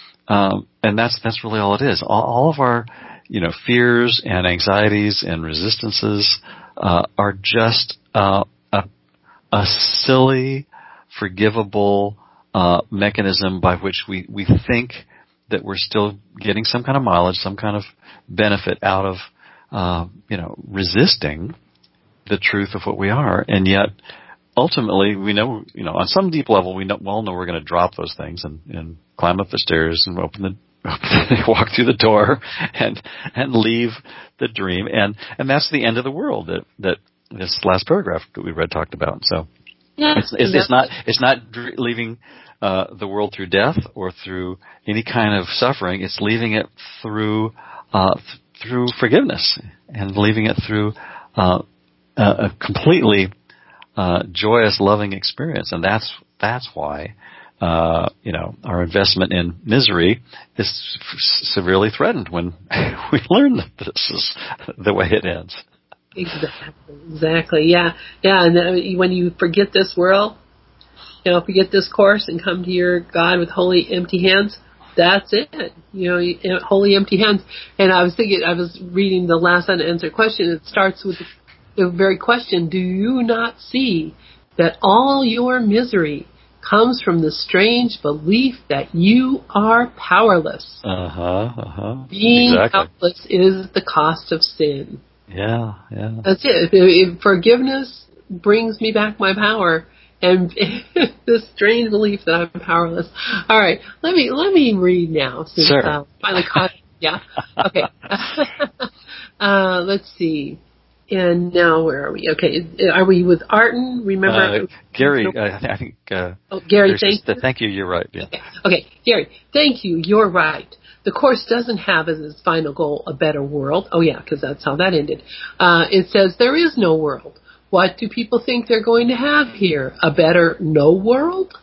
Um, and that's that's really all it is. All, all of our, you know, fears and anxieties and resistances uh, are just uh, a a silly, forgivable uh, mechanism by which we, we think that we're still getting some kind of mileage, some kind of benefit out of uh, you know resisting the truth of what we are, and yet. Ultimately, we know, you know, on some deep level, we know, well know we're going to drop those things and, and climb up the stairs and open the, walk through the door and and leave the dream, and and that's the end of the world that that this last paragraph that we read talked about. So yeah, it's, it's, it's not it's not leaving uh, the world through death or through any kind of suffering. It's leaving it through uh, th- through forgiveness and leaving it through uh, a, a completely Uh, joyous, loving experience, and that's that's why uh, you know our investment in misery is f- severely threatened when we learn that this is the way it ends. Exactly, exactly, yeah, yeah. And then when you forget this world, you know, forget this course, and come to your God with holy empty hands, that's it. You know, you, holy empty hands. And I was thinking, I was reading the last unanswered question. It starts with the very question, do you not see that all your misery comes from the strange belief that you are powerless? Uh-huh, uh-huh. Being exactly. helpless is the cost of sin. Yeah, yeah. That's it. If, if forgiveness brings me back my power, and this strange belief that I'm powerless. All right, let me let me read now. Since sure. uh, finally caught. Yeah. Okay. uh, let's see. And now where are we? Okay, are we with Arden? Remember, uh, Gary? Uh, I think. Uh, oh, Gary, thank you. The, thank you. You're right. Yeah. Okay. okay, Gary, thank you. You're right. The Course doesn't have as its final goal a better world. Oh yeah, because that's how that ended. Uh, it says there is no world. what do people think they're going to have here? A better no world?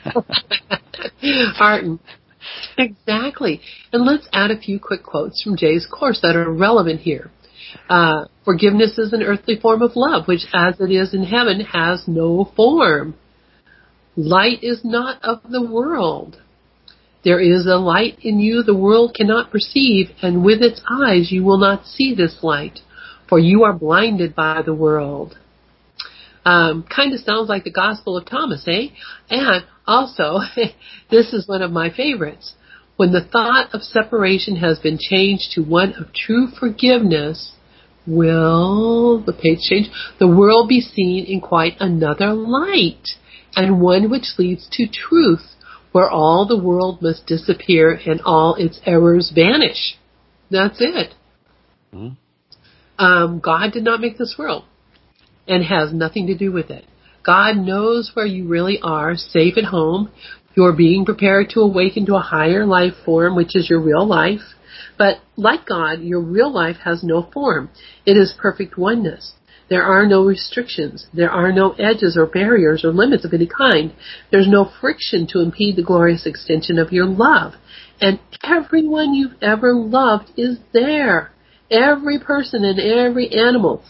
Arden. Exactly. And let's add a few quick quotes from Jay's course that are relevant here. Uh, forgiveness is an earthly form of love, which as it is in heaven has no form. Light is not of the world. There is a light in you the world cannot perceive, and with its eyes you will not see this light, for you are blinded by the world. Um, kind of sounds like the Gospel of Thomas, eh? And also, this is one of my favorites. When the thought of separation has been changed to one of true forgiveness, will, the page change, the world be seen in quite another light, and one which leads to truth, where all the world must disappear and all its errors vanish. That's it. Mm-hmm. Um, God did not make this world and has nothing to do with it. God knows where you really are, safe at home. You're being prepared to awaken to a higher life form, which is your real life. But like God, your real life has no form. It is perfect oneness. There are no restrictions. There are no edges or barriers or limits of any kind. There's no friction to impede the glorious extension of your love. And everyone you've ever loved is there. Every person and every animal.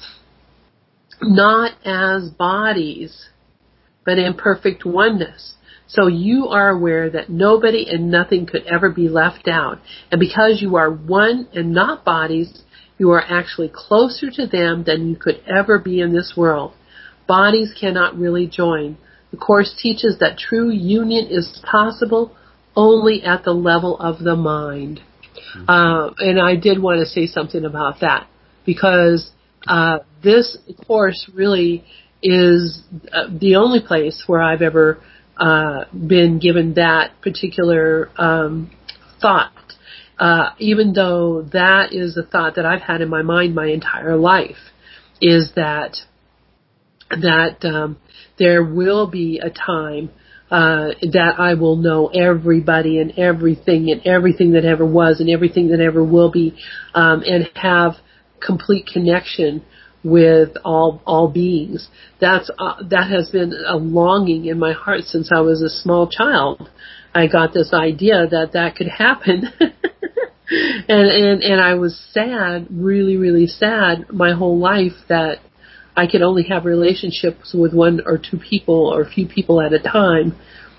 Not as bodies, but in perfect oneness. So you are aware that nobody and nothing could ever be left out. And because you are one and not bodies, you are actually closer to them than you could ever be in this world. Bodies cannot really join. The Course teaches that true union is possible only at the level of the mind. Mm-hmm. Uh, and I did want to say something about that, because uh, this Course really is uh, the only place where I've ever uh, been given that particular um, thought. Uh, even though that is a thought that I've had in my mind my entire life, is that that um, there will be a time uh, that I will know everybody and everything and everything that ever was and everything that ever will be, um, and have complete connection with all all beings. That's uh, that has been a longing in my heart since I was a small child. I got this idea that that could happen. and, and, and I was sad, really, really sad my whole life that I could only have relationships with one or two people or a few people at a time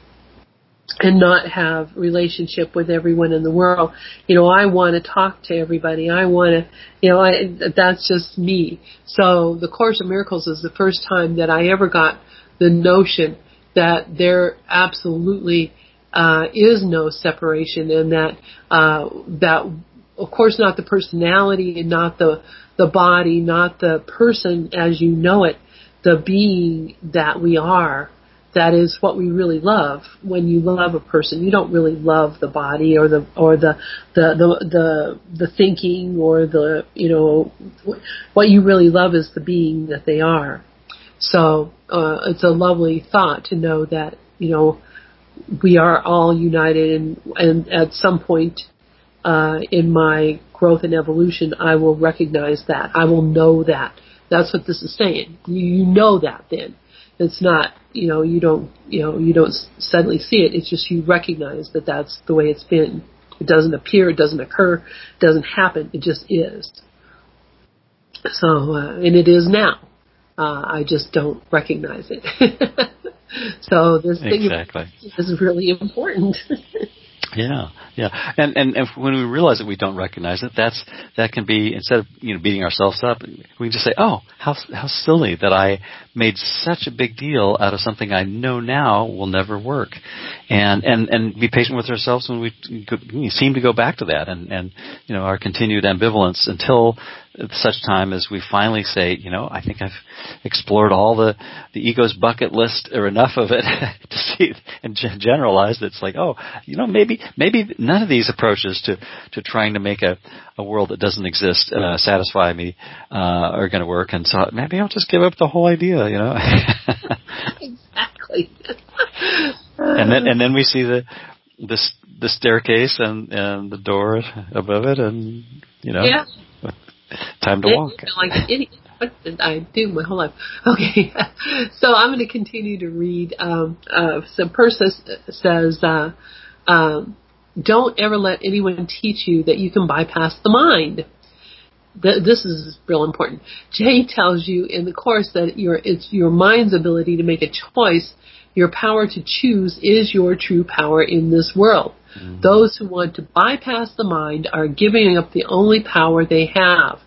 and not have relationship with everyone in the world. You know, I want to talk to everybody. I want to, you know, I, that's just me. So the Course of Miracles is the first time that I ever got the notion that there absolutely Uh, is no separation, and that uh, that of course not the personality and not the the body, not the person as you know it, the being that we are. That is what we really love. When you love a person, you don't really love the body or the or the the the the, the thinking or the you know what you really love is the being that they are. So uh, it's a lovely thought to know that you know. We are all united, and, and at some point uh, in my growth and evolution, I will recognize that. I will know that. That's what this is saying. You, you know that then. It's not, you know, you don't, you know, you don't suddenly see it. It's just you recognize that that's the way it's been. It doesn't appear, it doesn't occur, it doesn't happen. It just is. So, uh, and it is now. Uh, I just don't recognize it. So this thing exactly. is really important. Yeah, yeah, and, and and when we realize that we don't recognize it, that's that can be, instead of you know beating ourselves up, we can just say, oh, how how silly that I made such a big deal out of something I know now will never work, and and and be patient with ourselves when we, we seem to go back to that, and and you know our continued ambivalence until such time as we finally say, you know, I think I've explored all the, the ego's bucket list or enough of it to see and generalize. It's like, oh, you know, maybe maybe none of these approaches to, to trying to make a, a world that doesn't exist uh, satisfy me uh, are going to work. And so maybe I'll just give up the whole idea, you know. Exactly. and then and then we see the this the staircase and, and the door above it, and you know. Yeah. Time to it, walk. Like an idiot. what did I do my whole life? Okay, so I'm going to continue to read. Um, uh, so Persis says, uh, um, don't ever let anyone teach you that you can bypass the mind. Th- this is real important. Jay tells you in the Course that your it's your mind's ability to make a choice. Your power to choose is your true power in this world. Mm-hmm. Those who want to bypass the mind are giving up the only power they have.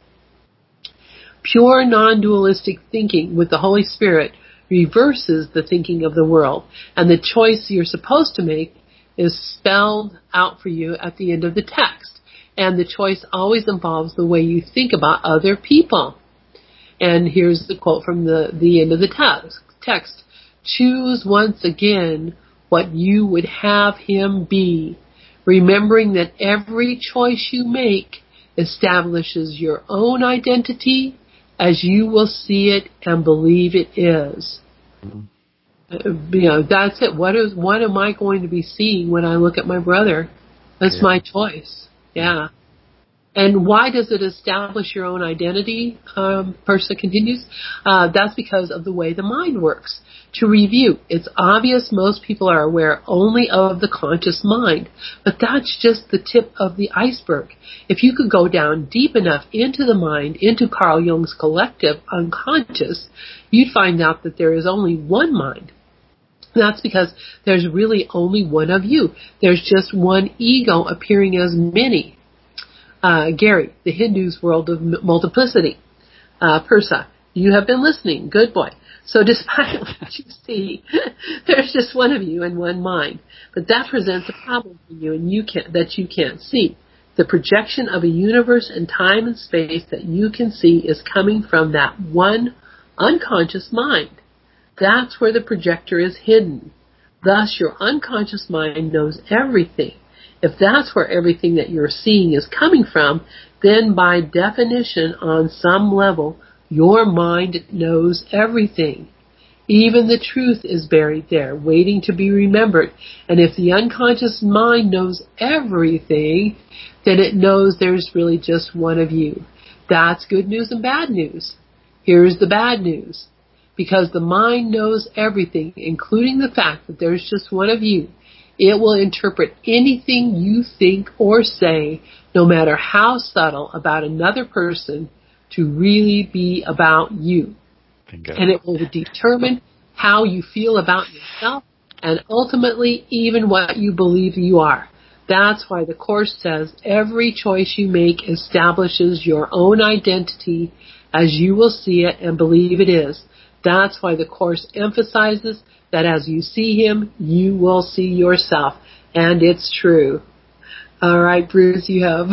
Pure non-dualistic thinking with the Holy Spirit reverses the thinking of the world, and the choice you're supposed to make is spelled out for you at the end of the text. And the choice always involves the way you think about other people. And here's the quote from the, the end of the text. text. Choose once again what you would have him be, remembering that every choice you make establishes your own identity as you will see it and believe it is. Mm-hmm. You know, that's it. What is, what am I going to be seeing when I look at my brother? That's yeah. my choice. Yeah. And why does it establish your own identity? Um, Persa continues. Uh, that's because of the way the mind works. To review, it's obvious most people are aware only of the conscious mind, but that's just the tip of the iceberg. If you could go down deep enough into the mind, into Carl Jung's collective unconscious, you'd find out that there is only one mind. That's because there's really only one of you. There's just one ego appearing as many. Uh, Gary, the Hindu's world of m- multiplicity. Uh, Persa, you have been listening. Good boy. So despite what you see, there's just one of you and one mind. But that presents a problem for you and you can't, that you can't see. The projection of a universe and time and space that you can see is coming from that one unconscious mind. That's where the projector is hidden. Thus, your unconscious mind knows everything. If that's where everything that you're seeing is coming from, then by definition, on some level, your mind knows everything. Even the truth is buried there, waiting to be remembered. And if the unconscious mind knows everything, then it knows there's really just one of you. That's good news and bad news. Here's the bad news. Because the mind knows everything, including the fact that there's just one of you, it will interpret anything you think or say, no matter how subtle, about another person to really be about you. Bingo. And it will determine how you feel about yourself and ultimately even what you believe you are. That's why the Course says every choice you make establishes your own identity as you will see it and believe it is. That's why the Course emphasizes that as you see him, you will see yourself. And it's true. All right, Bruce, you have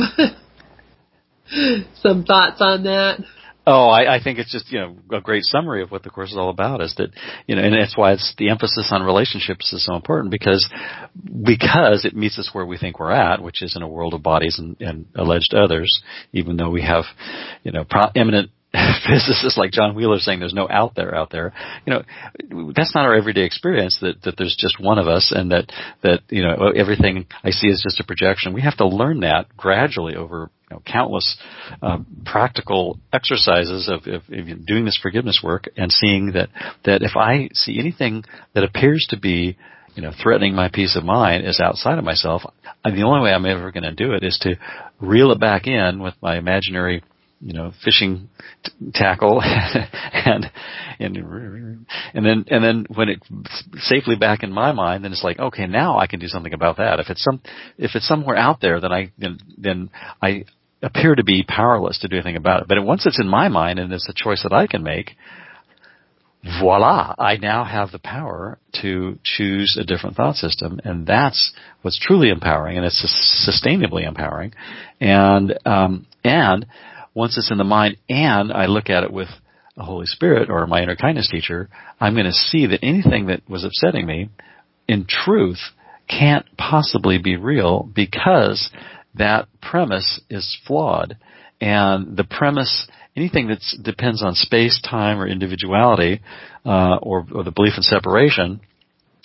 some thoughts on that? Oh, I, I think it's just, you know, a great summary of what the Course is all about is that, you know, and that's why it's the emphasis on relationships is so important because, because it meets us where we think we're at, which is in a world of bodies and, and alleged others, even though we have, you know, pro- eminent physicists like John Wheeler saying there's no out there out there. You know, that's not our everyday experience that, that there's just one of us and that, that, you know, everything I see is just a projection. We have to learn that gradually over, you know, countless uh, practical exercises of, of, of doing this forgiveness work and seeing that, that if I see anything that appears to be, you know, threatening my peace of mind is outside of myself, and the only way I'm ever going to do it is to reel it back in with my imaginary, you know, fishing t- tackle, and and and then and then when it's safely back in my mind, then it's like, okay, now I can do something about that. If it's some, if it's somewhere out there, then I then, then I appear to be powerless to do anything about it. But once it's in my mind and it's a choice that I can make, voila! I now have the power to choose a different thought system, and that's what's truly empowering, and it's sustainably empowering, and um, and once it's in the mind and I look at it with the Holy Spirit or my inner kindness teacher, I'm going to see that anything that was upsetting me, in truth, can't possibly be real because that premise is flawed. And the premise, anything that depends on space, time, or individuality, uh, or, or the belief in separation,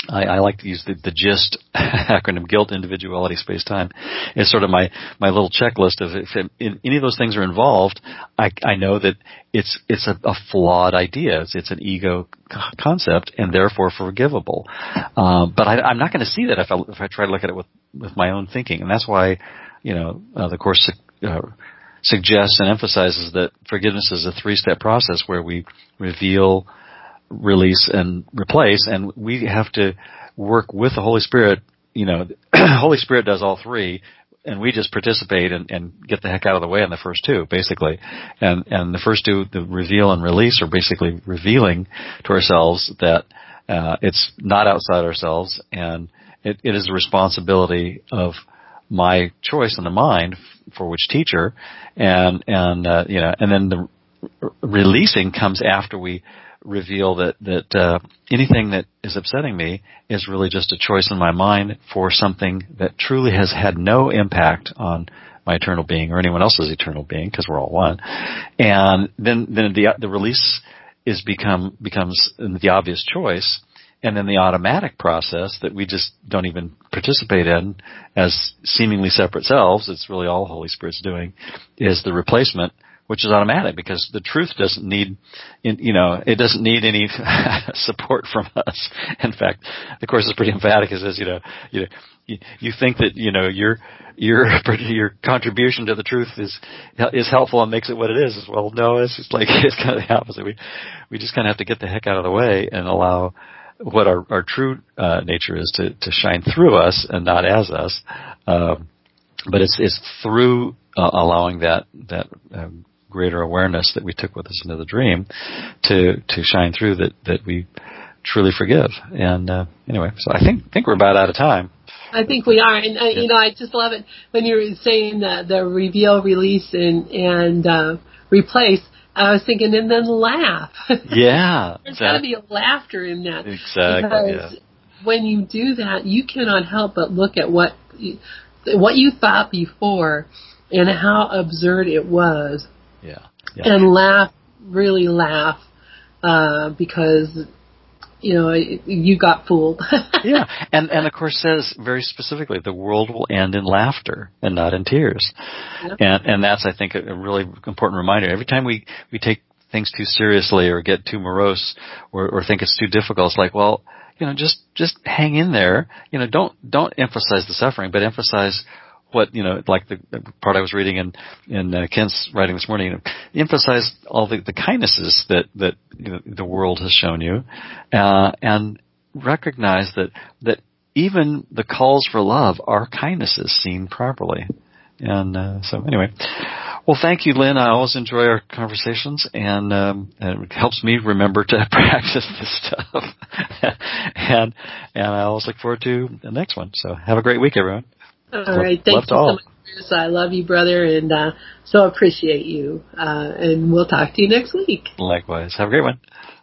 I, I like to use the, the GIST acronym, guilt, individuality, space-time. It's sort of my, my little checklist of if in, any of those things are involved, I, I know that it's it's a, a flawed idea. It's, it's an ego concept and therefore forgivable. Um, but I, I'm not going to see that if I, if I try to look at it with, with my own thinking. And that's why, you know, uh, the Course uh, suggests and emphasizes that forgiveness is a three-step process where we reveal, release, and replace, and we have to work with the Holy Spirit. You know, Holy Spirit does all three, and we just participate and, and get the heck out of the way on the first two, basically. And and the first two, the reveal and release, are basically revealing to ourselves that uh, it's not outside ourselves, and it, it is the responsibility of my choice and the mind for which teacher, and and uh, you know, and then the r- releasing comes after we reveal that that uh, anything that is upsetting me is really just a choice in my mind for something that truly has had no impact on my eternal being or anyone else's eternal being, because we're all one. And then then the the release is become becomes the obvious choice. And then the automatic process that we just don't even participate in as seemingly separate selves, it's really all Holy Spirit's doing, is the replacement, which is automatic because the truth doesn't need, you know, it doesn't need any support from us. In fact, the Course is pretty emphatic. It says, you know, you know, you, you think that, you know, your your your contribution to the truth is is helpful and makes it what it is. Well, no, it's just like it's kind of the opposite. We we just kind of have to get the heck out of the way and allow what our, our true uh, nature is to, to shine through us and not as us. Um, but it's it's through uh, allowing that that um, greater awareness that we took with us into the dream to to shine through that, that we truly forgive. And uh, anyway, so I think think we're about out of time. I think we are, and uh, yeah. you know, I just love it when you were saying the, the reveal, release, and and uh, replace. I was thinking, and then laugh. Yeah. There's that, got to be a laughter in that. Exactly. Because yeah. when you do that, you cannot help but look at what you, what you thought before and how absurd it was. Yeah. yeah. And laugh, really laugh, uh, because, you know, you got fooled. yeah. And, and the Course says very specifically, the world will end in laughter and not in tears. Yep. And, and that's, I think, a, a really important reminder. Every time we, we take things too seriously or get too morose or, or think it's too difficult, it's like, well, you know, just, just hang in there. You know, don't, don't emphasize the suffering, but emphasize what, you know, like the part I was reading in, in uh, Kent's writing this morning, you know, emphasize all the, the kindnesses that, that, you know, the world has shown you, uh, and recognize that, that even the calls for love are kindnesses seen properly. And, uh, so anyway, well, thank you, Lynn. I always enjoy our conversations, and, um, and it helps me remember to practice this stuff. and, and I always look forward to the next one. So have a great week, everyone. All right. Thank you so much, Bruce. I love you, brother, and uh, so appreciate you. Uh, and we'll talk to you next week. Likewise. Have a great one.